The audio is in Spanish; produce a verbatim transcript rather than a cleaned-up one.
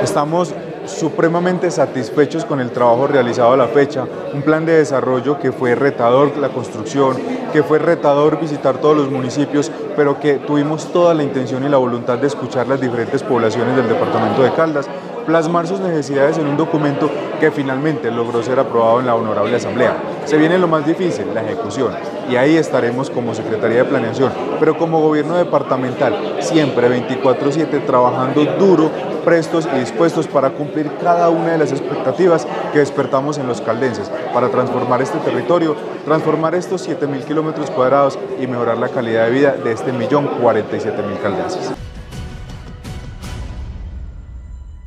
Estamos supremamente satisfechos con el trabajo realizado a la fecha, un plan de desarrollo que fue retador la construcción, que fue retador visitar todos los municipios, pero que tuvimos toda la intención y la voluntad de escuchar las diferentes poblaciones del departamento de Caldas, plasmar sus necesidades en un documento que finalmente logró ser aprobado en la Honorable Asamblea. Se viene lo más difícil, la ejecución, y ahí estaremos como Secretaría de Planeación, pero como gobierno departamental, siempre veinticuatro siete trabajando duro, prestos y dispuestos para cumplir cada una de las expectativas que despertamos en los caldenses, para transformar este territorio, transformar estos siete mil kilómetros cuadrados y mejorar la calidad de vida de este millón cuarenta y siete mil caldenses.